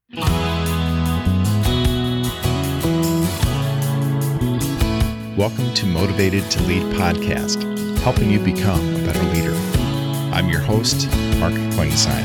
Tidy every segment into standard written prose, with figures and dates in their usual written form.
Welcome to Motivated to Lead podcast, helping you become a better leader. I'm your host, Mark Klingsheim.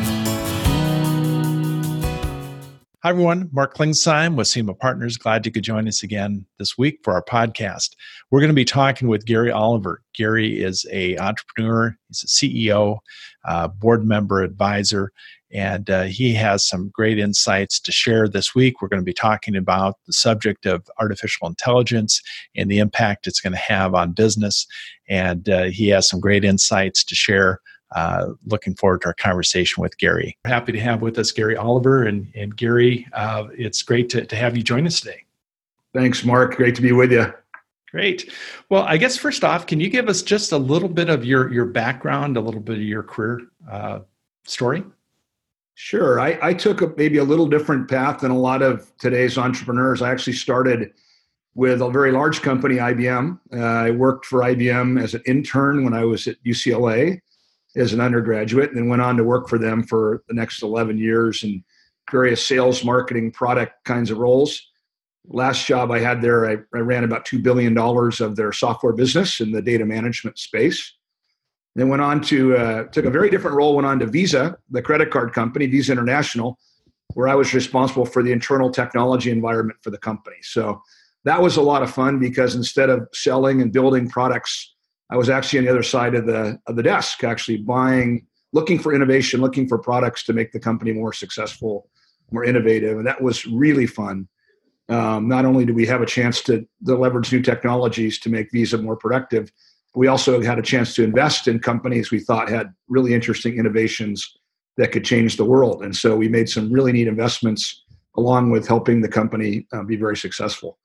Hi, everyone. Mark Klingsheim with SEMA Partners. Glad you could join us again this week for our podcast. We're going to be talking with Gary Oliver. Gary is an entrepreneur. He's a CEO, board member, advisor, and he has some great insights to share this week. We're going to be talking about the subject of artificial intelligence and the impact it's going to have on business. And he has some great insights to share. Looking forward to our conversation with Gary. Happy to have with us Gary Oliver. And Gary, it's great to have you join us today. Thanks, Mark. Great to be with you. Great. Well, I guess first off, can you give us just a little bit of your background, a little bit of your career story? Sure. I took maybe a little different path than a lot of today's entrepreneurs. I actually started with a very large company, IBM. I worked for IBM as an intern when I was at UCLA as an undergraduate, and then went on to work for them for the next 11 years in various sales, marketing, product kinds of roles. Last job I had there, I ran about $2 billion of their software business in the data management space. Then went on to, took a very different role, went on to Visa, the credit card company, Visa International, where I was responsible for the internal technology environment for the company. So that was a lot of fun because instead of selling and building products, I was actually on the other side of the desk, actually buying, looking for innovation, looking for products to make the company more successful, more innovative. And that was really fun. Not only did we have a chance to leverage new technologies to make Visa more productive, we also had a chance to invest in companies we thought had really interesting innovations that could change the world. And so we made some really neat investments along with helping the company be very successful.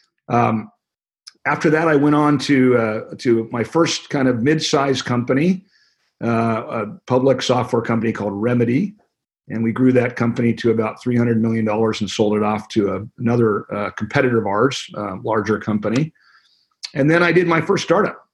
After that, I went on to my first kind of mid-sized company, a public software company called Remedy. And we grew that company to about $300 million and sold it off to another competitor of ours, larger company. And then I did my first startup.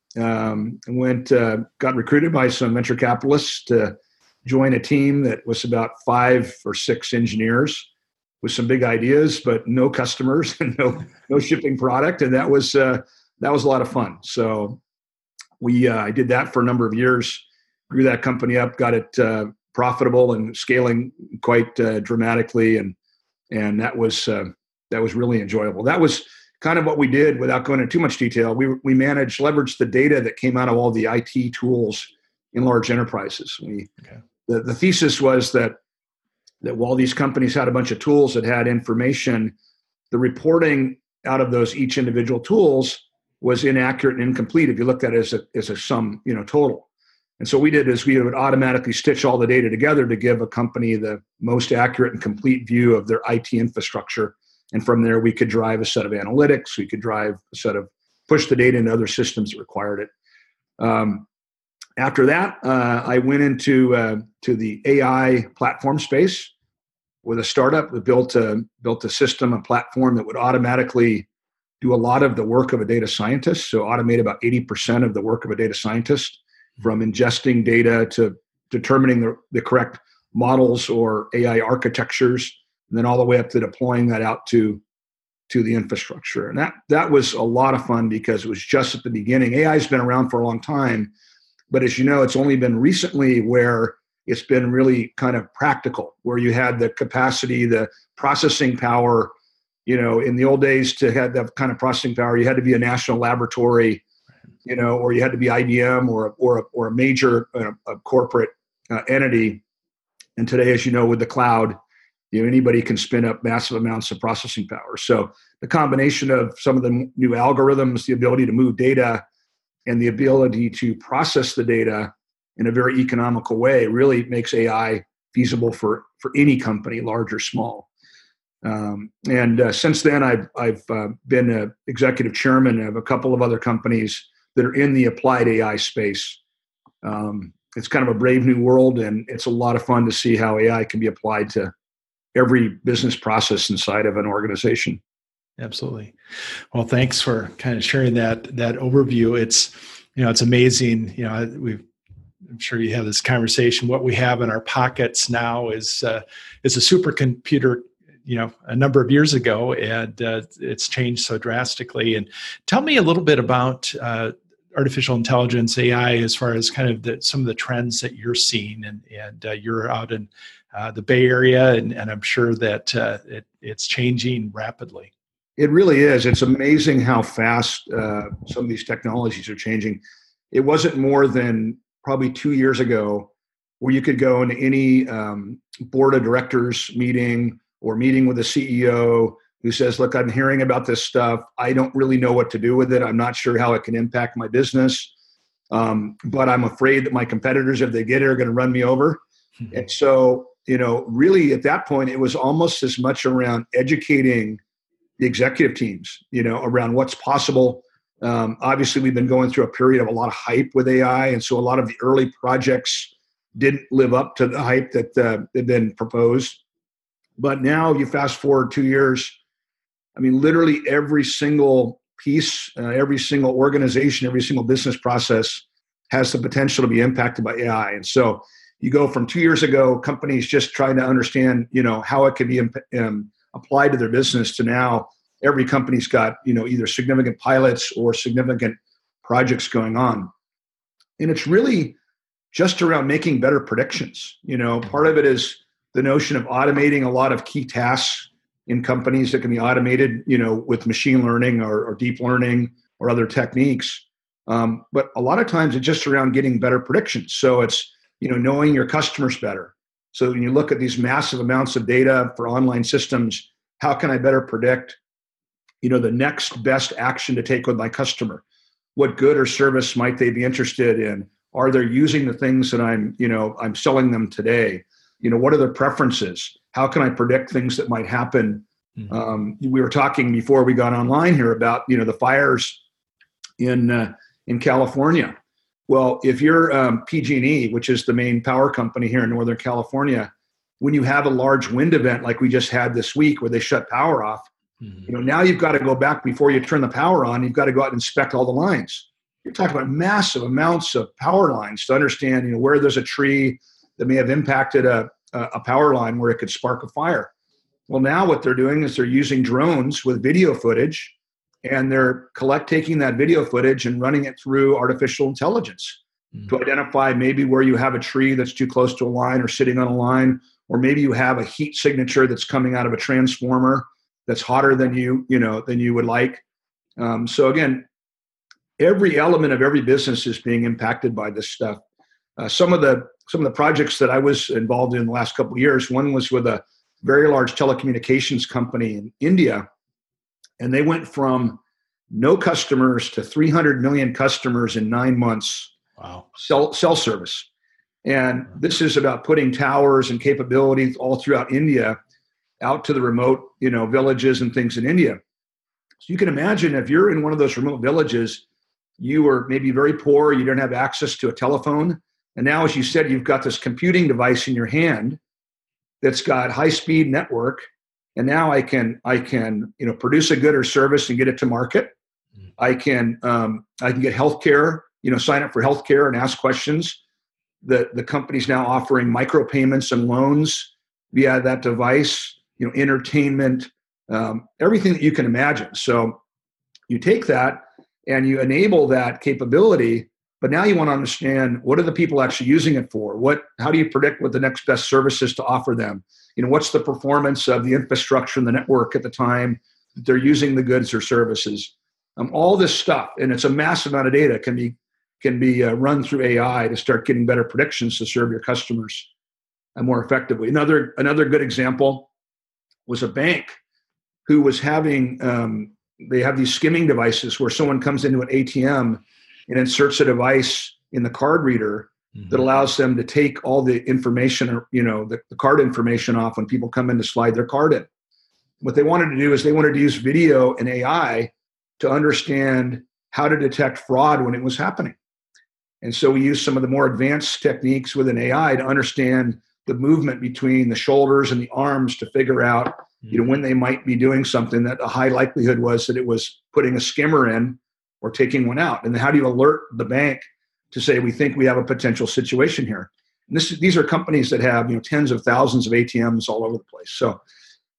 Got recruited by some venture capitalists to join a team that was about 5 or 6 engineers with some big ideas, but no customers and no shipping product. And that was a lot of fun. So I did that for a number of years, grew that company up, got it profitable and scaling quite dramatically. And that was really enjoyable. That was kind of what we did without going into too much detail. We leveraged the data that came out of all the IT tools in large enterprises. The thesis was that while these companies had a bunch of tools that had information, the reporting out of those each individual tools was inaccurate and incomplete if you looked at it as a sum, total. And so we would automatically stitch all the data together to give a company the most accurate and complete view of their IT infrastructure. And from there, we could drive a set of analytics. We could push the data into other systems that required it. After that, I went into the AI platform space with a startup. We built a system, a platform that would automatically do a lot of the work of a data scientist. So automate about 80% of the work of a data scientist, from ingesting data to determining the correct models or AI architectures, and then all the way up to deploying that out to the infrastructure. And that was a lot of fun because it was just at the beginning. AI has been around for a long time, but as you know, it's only been recently where it's been really kind of practical, where you had the capacity, the processing power. In the old days, to have that kind of processing power, you had to be a national laboratory, or you had to be IBM or a major a corporate entity. And today, as you know, with the cloud, anybody can spin up massive amounts of processing power. So the combination of some of the new algorithms, the ability to move data, and the ability to process the data in a very economical way really makes AI feasible for any company, large or small. Since then, I've been an executive chairman of a couple of other companies that are in the applied AI space. It's kind of a brave new world, and it's a lot of fun to see how AI can be applied to every business process inside of an organization. Absolutely. Well, thanks for kind of sharing that overview. It's amazing. I'm sure you have this conversation. What we have in our pockets now is a supercomputer, a number of years ago, and it's changed so drastically. And tell me a little bit about artificial intelligence, AI, as far as kind of some of the trends that you're seeing, and you're out in the Bay Area, and I'm sure that it's changing rapidly. It really is. It's amazing how fast some of these technologies are changing. It wasn't more than probably 2 years ago where you could go into any board of directors meeting or meeting with a CEO who says, look, I'm hearing about this stuff. I don't really know what to do with it. I'm not sure how it can impact my business. But I'm afraid that my competitors, if they get it, are going to run me over. Mm-hmm. And so, really at that point, it was almost as much around educating the executive teams, around what's possible. Obviously, we've been going through a period of a lot of hype with AI. And so a lot of the early projects didn't live up to the hype that had been proposed. But now you fast forward 2 years, I mean, literally every single piece, every single organization, every single business process has the potential to be impacted by AI. And so you go from 2 years ago, companies just trying to understand, how it can be applied to their business, to now every company's got, either significant pilots or significant projects going on. And it's really just around making better predictions. Part of it is the notion of automating a lot of key tasks in companies that can be automated, with machine learning or deep learning or other techniques. But a lot of times it's just around getting better predictions. So it's, knowing your customers better. So when you look at these massive amounts of data for online systems, how can I better predict, the next best action to take with my customer? What good or service might they be interested in? Are they using the things that I'm selling them today? What are their preferences? How can I predict things that might happen? Mm-hmm. We were talking before we got online here about, the fires in California. Well, if you're PG&E, which is the main power company here in Northern California, when you have a large wind event like we just had this week where they shut power off, mm-hmm. Now you've got to go back before you turn the power on. You've got to go out and inspect all the lines. You're talking about massive amounts of power lines to understand, where there's a tree that may have impacted a power line where it could spark a fire. Well, now what they're doing is they're using drones with video footage, and they're taking that video footage and running it through artificial intelligence to identify maybe where you have a tree that's too close to a line or sitting on a line, or maybe you have a heat signature that's coming out of a transformer that's hotter than you would like. So again, every element of every business is being impacted by this stuff. Some of the projects that I was involved in the last couple of years, one was with a very large telecommunications company in India, and they went from no customers to 300 million customers in 9 months. Wow. Cell service. And this is about putting towers and capabilities all throughout India out to the remote, villages and things in India. So you can imagine if you're in one of those remote villages, you are maybe very poor, you don't have access to a telephone. And now, as you said, you've got this computing device in your hand that's got high-speed network. And now I can produce a good or service and get it to market. I can get healthcare, sign up for healthcare and ask questions. The company's now offering micropayments and loans via that device, entertainment, everything that you can imagine. So you take that and you enable that capability, but now you want to understand, what are the people actually using it for? How do you predict what the next best service is to offer them? What's the performance of the infrastructure and the network at the time that they're using the goods or services? All this stuff, and it's a massive amount of data, can be run through AI to start getting better predictions to serve your customers more effectively. Another good example was a bank who was having, they have these skimming devices where someone comes into an ATM and inserts a device in the card reader that allows them to take all the information, the card information off when people come in to slide their card in. What they wanted to do is they wanted to use video and AI to understand how to detect fraud when it was happening. And so we use some of the more advanced techniques with an AI to understand the movement between the shoulders and the arms to figure out, when they might be doing something that a high likelihood was that it was putting a skimmer in or taking one out. And then how do you alert the bank to say, we think we have a potential situation here? And these are companies that have, tens of thousands of ATMs all over the place. So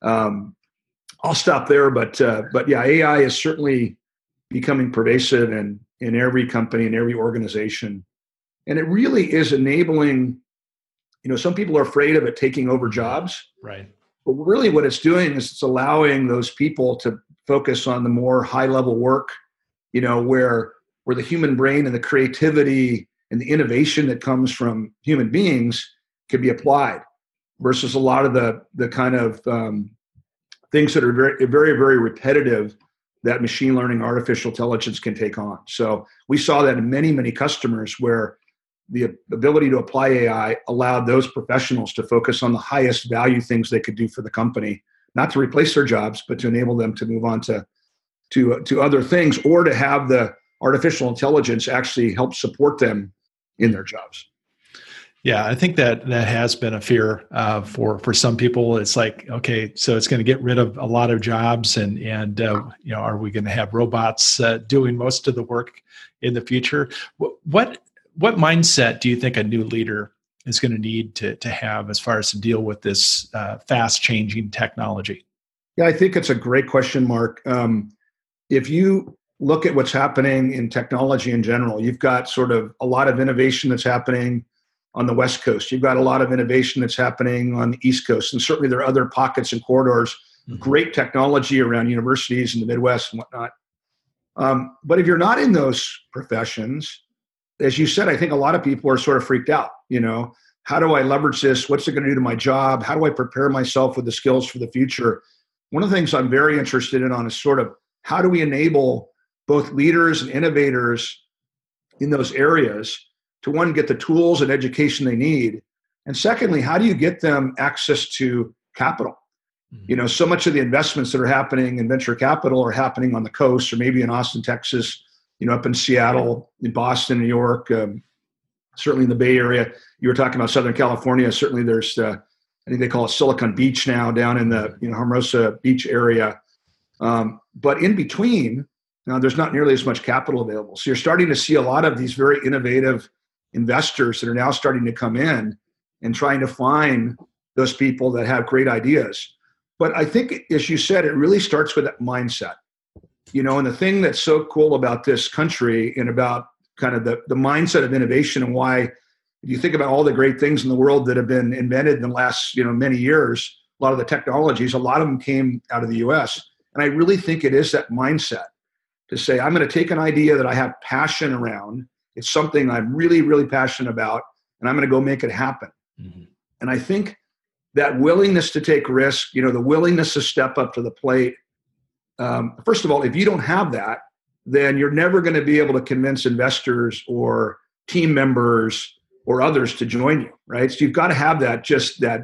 I'll stop there, but yeah, AI is certainly becoming pervasive in every company, in every organization, and it really is enabling. Some people are afraid of it taking over jobs, Right. but really what it's doing is it's allowing those people to focus on the more high level work, where the human brain and the creativity and the innovation that comes from human beings can be applied, versus a lot of the kind of things that are very, very, very repetitive that machine learning, artificial intelligence can take on. So we saw that in many, many customers where the ability to apply AI allowed those professionals to focus on the highest value things they could do for the company, not to replace their jobs, but to enable them to move on to other things, or to have the artificial intelligence actually help support them in their jobs. Yeah, I think that has been a fear for some people. It's like, okay, so it's going to get rid of a lot of jobs, and are we going to have robots doing most of the work in the future? What mindset do you think a new leader is going to need to have as far as to deal with this fast changing technology? Yeah, I think it's a great question, Mark. If you look at what's happening in technology in general, you've got sort of a lot of innovation that's happening on the West Coast. You've got a lot of innovation that's happening on the East Coast. And certainly there are other pockets and corridors, great technology around universities in the Midwest and whatnot. But if you're not in those professions, as you said, I think a lot of people are sort of freaked out. How do I leverage this? What's it going to do to my job? How do I prepare myself with the skills for the future? One of the things I'm very interested in is sort of how do we enable both leaders and innovators in those areas to, one, get the tools and education they need, and secondly, how do you get them access to capital? So much of the investments that are happening in venture capital are happening on the coast, or maybe in Austin, Texas, up in Seattle, in Boston, New York, certainly in the Bay Area. You were talking about Southern California. Certainly there's, I think they call it Silicon Beach now, down in the Hermosa Beach area. But in between, now there's not nearly as much capital available. So you're starting to see a lot of these very innovative investors that are now starting to come in and trying to find those people that have great ideas. But I think, as you said, it really starts with that mindset. And the thing that's so cool about this country and about kind of the mindset of innovation, and why, if you think about all the great things in the world that have been invented in the last many years, a lot of the technologies, a lot of them came out of the US. And I really think it is that mindset to say, I'm going to take an idea that I have passion around. It's something I'm really, really passionate about, and I'm going to go make it happen. Mm-hmm. And I think that willingness to take risk, the willingness to step up to the plate. First of all, if you don't have that, then you're never going to be able to convince investors or team members or others to join you, right? So you've got to have that, just that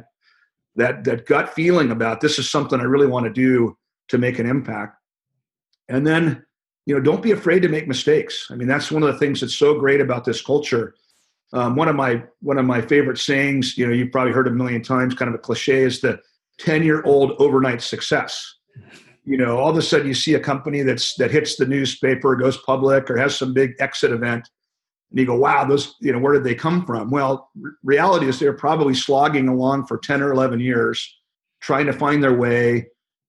gut feeling about, this is something I really want to do to make an impact. And then, don't be afraid to make mistakes. I mean, that's one of the things that's so great about this culture. One of my favorite sayings, you've probably heard a million times, kind of a cliche, is the 10-year-old overnight success. All of a sudden you see a company that hits the newspaper, goes public, or has some big exit event, and you go, wow, those, where did they come from? Well, reality is they're probably slogging along for 10 or 11 years, trying to find their way,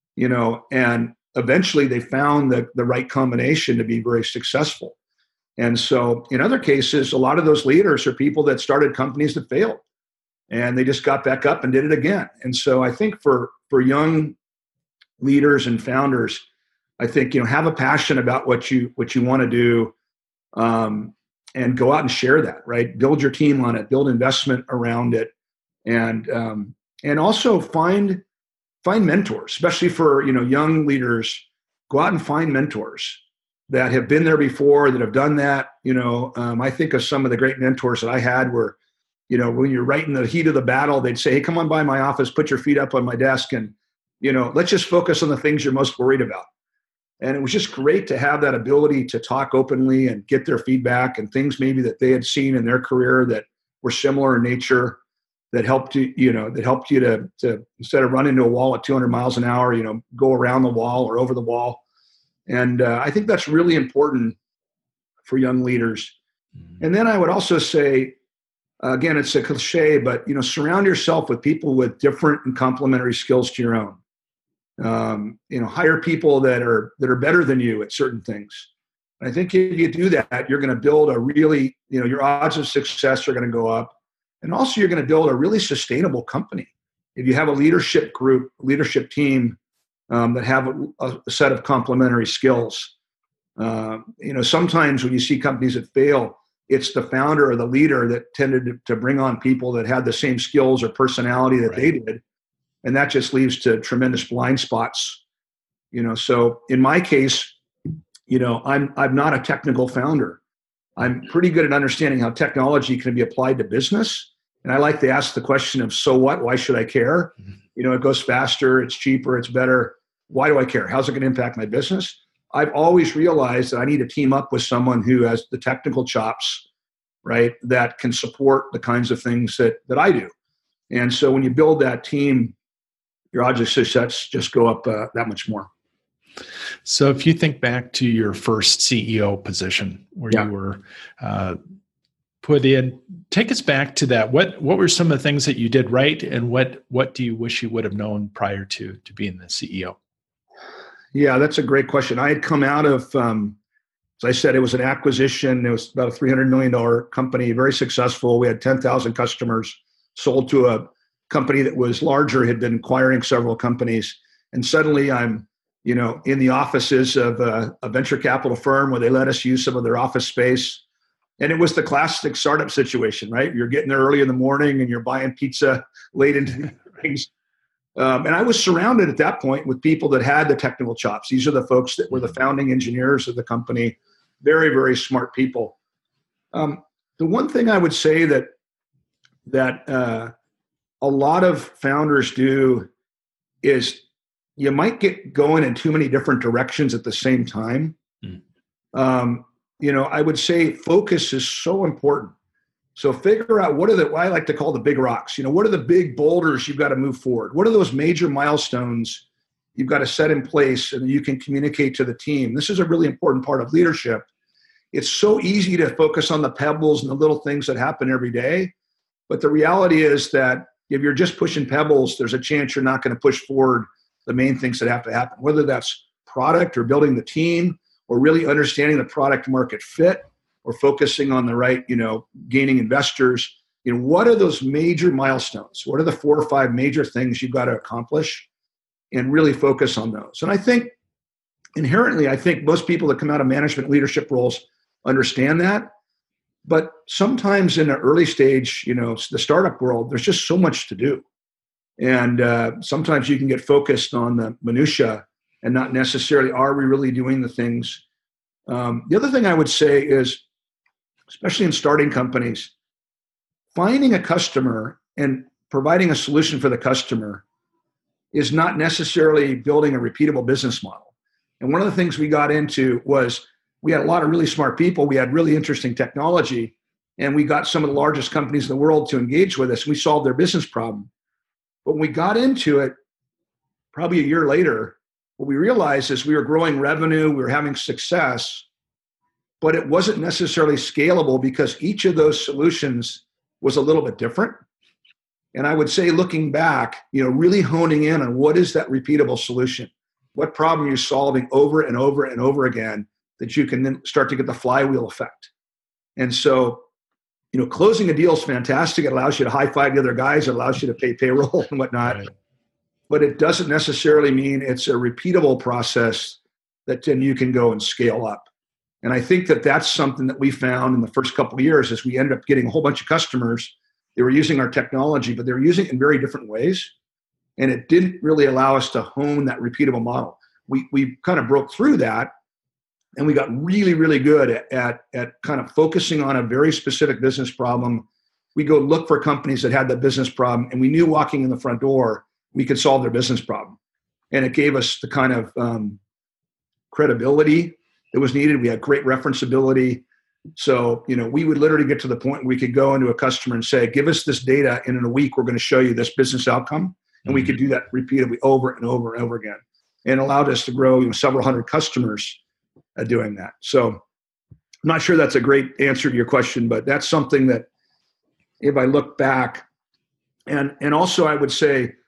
and eventually they found the right combination to be very successful. And so in other cases, a lot of those leaders are people that started companies that failed, and they just got back up and did it again. And so I think for young leaders and founders, I think, have a passion about what you want to do, and go out and share that, right? Build your team on it, build investment around it, and also find mentors, especially for young leaders. Go out and find mentors that have been there before, that have done that. I think of some of the great mentors that I had were, when you're right in the heat of the battle, they'd say, hey, come on by my office, put your feet up on my desk, and let's just focus on the things you're most worried about. And it was just great to have that ability to talk openly and get their feedback, and things maybe that they had seen in their career that were similar in nature, that helped you, to instead of running into a wall at 200 miles an hour, go around the wall or over the wall. And I think that's really important for young leaders. Mm-hmm. And then I would also say, again, it's a cliche, but surround yourself with people with different and complementary skills to your own. Hire people that are better than you at certain things. And I think if you do that, you're going to build a really, your odds of success are going to go up. And also you're going to build a really sustainable company. If you have a leadership group, leadership team that have a set of complementary skills, sometimes when you see companies that fail, it's the founder or the leader that tended to bring on people that had the same skills or personality that they did. And that just leads to tremendous blind spots. So in my case, I'm not a technical founder. I'm pretty good at understanding how technology can be applied to business. And I like to ask the question of, so what? Why should I care? It goes faster, it's cheaper, it's better. Why do I care? How's it going to impact my business? I've always realized that I need to team up with someone who has the technical chops, right, that can support the kinds of things that I do. And so when you build that team, your odds of success just go up that much more. So if you think back to your first CEO position where you were put in, take us back to that. What were some of the things that you did right, and what do you wish you would have known prior to being the CEO? Yeah, that's a great question. I had come out of, as I said, it was an acquisition. It was about a $300 million company, very successful. We had 10,000 customers, sold to a company that was larger, had been acquiring several companies. And suddenly I'm, in the offices of a venture capital firm where they let us use some of their office space. And it was the classic startup situation, right? You're getting there early in the morning and you're buying pizza late into things. And I was surrounded at that point with people that had the technical chops. These are the folks that were the founding engineers of the company, very, very smart people. The one thing I would say that a lot of founders do is you might get going in too many different directions at the same time. I would say focus is so important. So figure out what I like to call the big rocks. What are the big boulders you've got to move forward? What are those major milestones you've got to set in place and you can communicate to the team? This is a really important part of leadership. It's so easy to focus on the pebbles and the little things that happen every day. But the reality is that if you're just pushing pebbles, there's a chance you're not going to push forward the main things that have to happen, whether that's product or building the team or really understanding the product market fit or focusing on the right, gaining investors. What are those major milestones? What are the 4 or 5 major things you've got to accomplish and really focus on those? And I think inherently, most people that come out of management leadership roles understand that. But sometimes in the early stage, the startup world, there's just so much to do. And sometimes you can get focused on the minutia and not necessarily, are we really doing the things? The other thing I would say is, especially in starting companies, finding a customer and providing a solution for the customer is not necessarily building a repeatable business model. And one of the things we got into was we had a lot of really smart people. We had really interesting technology, and we got some of the largest companies in the world to engage with us. We solved their business problem. But when we got into it, probably a year later, what we realized is we were growing revenue, we were having success, but it wasn't necessarily scalable because each of those solutions was a little bit different. And I would say, looking back, really honing in on what is that repeatable solution, what problem you're solving over and over and over again, that you can then start to get the flywheel effect. And so, closing a deal is fantastic. It allows you to high-five the other guys. It allows you to pay payroll and whatnot. Right. But it doesn't necessarily mean it's a repeatable process that then you can go and scale up. And I think that that's something that we found in the first couple of years as we ended up getting a whole bunch of customers. They were using our technology, but they were using it in very different ways. And it didn't really allow us to hone that repeatable model. We kind of broke through that, and we got really, really good at kind of focusing on a very specific business problem. We go look for companies that had that business problem, and we knew walking in the front door, we could solve their business problem. And it gave us the kind of credibility that was needed. We had great referenceability. So, we would literally get to the point where we could go into a customer and say, give us this data, and in a week, we're going to show you this business outcome. And we could do that repeatedly over and over and over again. And allowed us to grow several hundred customers doing that. So I'm not sure that's a great answer to your question, but that's something that if I look back, and also I would say,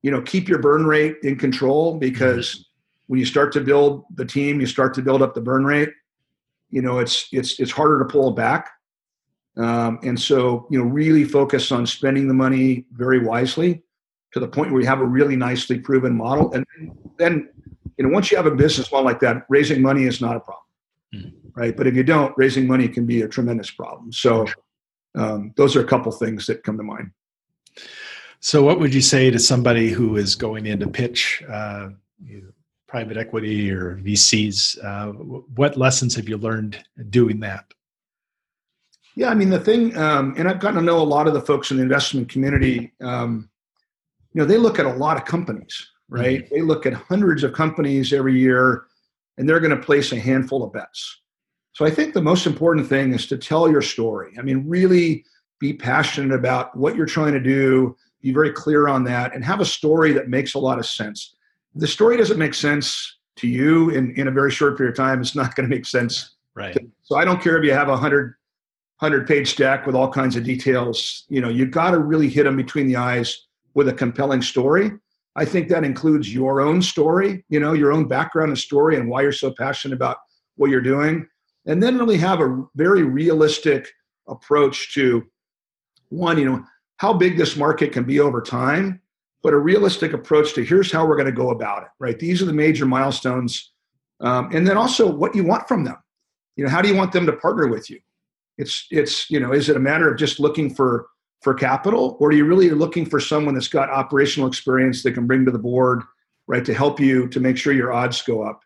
keep your burn rate in control, because when you start to build the team, you start to build up the burn rate. It's harder to pull it back. And so, really focus on spending the money very wisely to the point where you have a really nicely proven model. And then, once you have a business model like that, raising money is not a problem, right? But if you don't, raising money can be a tremendous problem. So those are a couple things that come to mind. So what would you say to somebody who is going in to pitch private equity or VCs? What lessons have you learned doing that? Yeah, the thing, and I've gotten to know a lot of the folks in the investment community, they look at a lot of companies, right? Mm-hmm. They look at hundreds of companies every year, and they're going to place a handful of bets. So I think the most important thing is to tell your story. Really be passionate about what you're trying to do, be very clear on that, and have a story that makes a lot of sense. If the story doesn't make sense to you in a very short period of time, it's not going to make sense. Right. So I don't care if you have 100-page deck with all kinds of details. You've got to really hit them between the eyes with a compelling story. I think that includes your own story, your own background and story, and why you're so passionate about what you're doing. And then really have a very realistic approach to, one, how big this market can be over time, but a realistic approach to here's how we're going to go about it, right? These are the major milestones. And then also what you want from them. How do you want them to partner with you? It's is it a matter of just looking for capital, or are you really looking for someone that's got operational experience that can bring to the board, right, to help you to make sure your odds go up?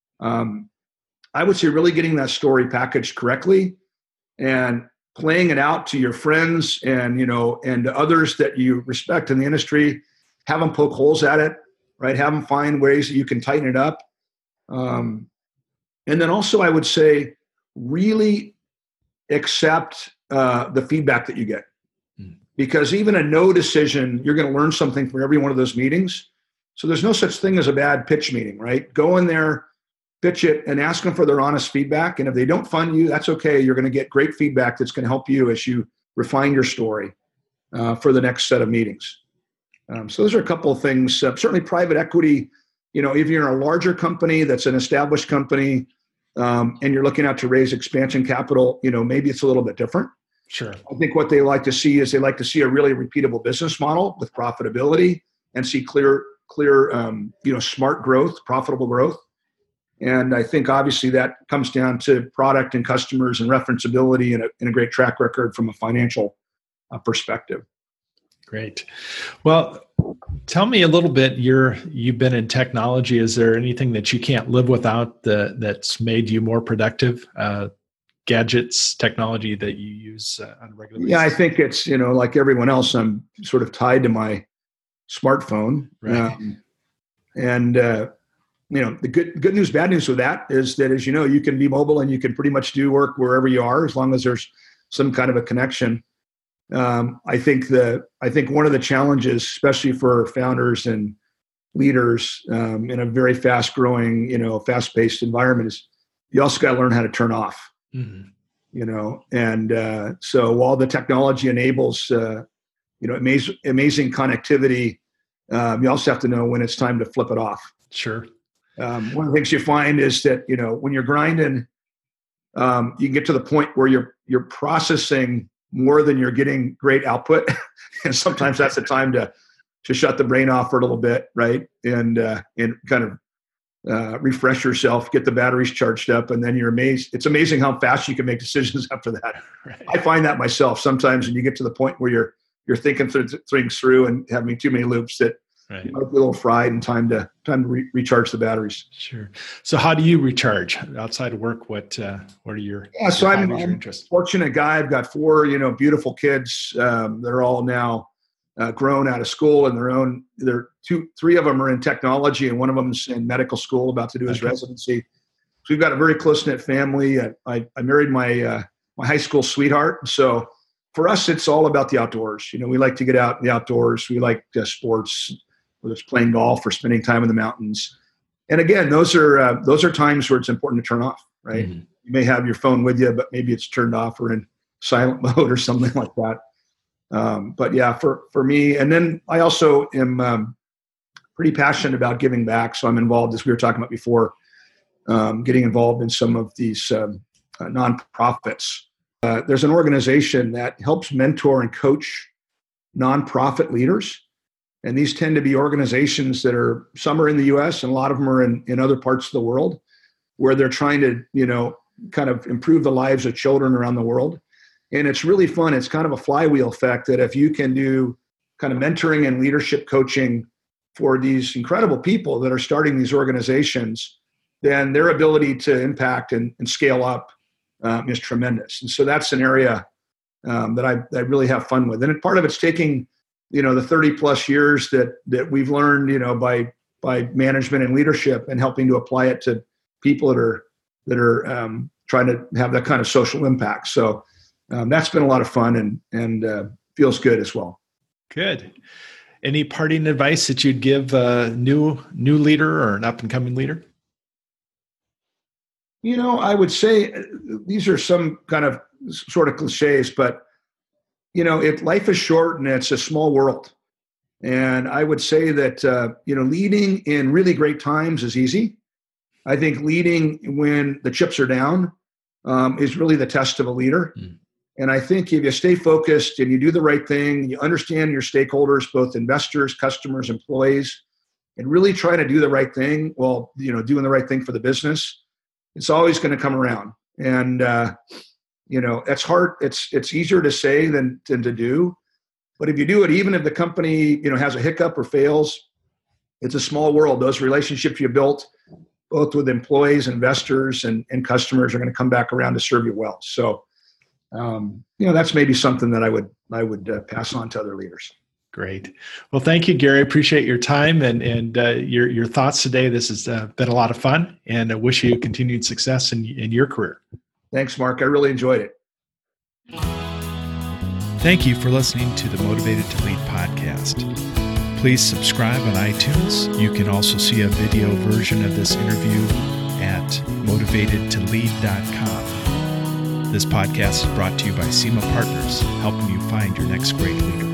I would say really getting that story packaged correctly and playing it out to your friends and and others that you respect in the industry. Have them poke holes at it, right? Have them find ways that you can tighten it up. And then also I would say really accept the feedback that you get. Because even a no decision, you're going to learn something from every one of those meetings. So there's no such thing as a bad pitch meeting, right? Go in there, pitch it, and ask them for their honest feedback. And if they don't fund you, that's okay. You're going to get great feedback that's going to help you as you refine your story for the next set of meetings. So those are a couple of things. Certainly private equity, if you're in a larger company that's an established company and you're looking out to raise expansion capital, maybe it's a little bit different. Sure. I think what they like to see is they like to see a really repeatable business model with profitability and see clear, smart growth, profitable growth. And I think obviously that comes down to product and customers and referenceability and a great track record from a financial perspective. Great. Well, tell me a little bit. You've been in technology. Is there anything that you can't live without that's made you more productive? Gadgets, technology that you use on a regular basis? Yeah, I think it's, like everyone else, I'm sort of tied to my smartphone. Right. The good news, bad news with that is that, as you can be mobile and you can pretty much do work wherever you are, as long as there's some kind of a connection. I think one of the challenges, especially for founders and leaders in a very fast growing, fast-paced environment, is you also got to learn how to turn off. Mm-hmm. So while the technology enables, amazing connectivity, you also have to know when it's time to flip it off. Sure. One of the things you find is that, when you're grinding, you can get to the point where you're processing more than you're getting great output. And sometimes that's the time to shut the brain off for a little bit, right? And kind of refresh yourself, get the batteries charged up, and then you're amazed. It's amazing how fast you can make decisions after that. Right. I find that myself sometimes when you get to the point where you're thinking things through and having too many loops that right. You might be a little fried and time to recharge the batteries. Sure. So how do you recharge outside of work? What are your so I'm a fortunate guy. I've got 4 beautiful kids. They're all now grown out of school, and three of them are in technology, and one of them's in medical school, about to do his residency. So we've got a very close-knit family. I married my high school sweetheart. So for us, it's all about the outdoors. We like to get out in the outdoors. We like sports, whether it's playing golf or spending time in the mountains. And again, those are times where it's important to turn off, right? Mm-hmm. You may have your phone with you, but maybe it's turned off or in silent mode or something like that. But yeah, for me, and then I also am pretty passionate about giving back. So I'm involved, as we were talking about before, getting involved in some of these nonprofits. There's an organization that helps mentor and coach nonprofit leaders. And these tend to be organizations that are, some are in the US and a lot of them are in other parts of the world, where they're trying to, kind of improve the lives of children around the world. And it's really fun. It's kind of a flywheel effect that if you can do kind of mentoring and leadership coaching for these incredible people that are starting these organizations, then their ability to impact and scale up is tremendous. And so that's an area that I really have fun with. And part of it's taking, the 30 plus years that we've learned, by management and leadership, and helping to apply it to people that are trying to have that kind of social impact. So that's been a lot of fun and feels good as well. Good. Any parting advice that you'd give a new leader or an up and coming leader? I would say these are some kind of sort of cliches, but life is short and it's a small world. And I would say that, leading in really great times is easy. I think leading when the chips are down is really the test of a leader. Mm. And I think if you stay focused and you do the right thing, you understand your stakeholders, both investors, customers, employees, and really try to do the right thing while, doing the right thing for the business, it's always going to come around. And, it's hard. It's easier to say than to do. But if you do it, even if the company, has a hiccup or fails, it's a small world. Those relationships you built, both with employees, investors, and customers, are going to come back around to serve you well. So, that's maybe something that I would pass on to other leaders. Great. Well, thank you, Gary. Appreciate your time and your thoughts today. This has been a lot of fun, and I wish you continued success in your career. Thanks, Mark. I really enjoyed it. Thank you for listening to the Motivated to Lead podcast. Please subscribe on iTunes. You can also see a video version of this interview at motivatedtolead.com. This podcast is brought to you by SEMA Partners, helping you find your next great leader.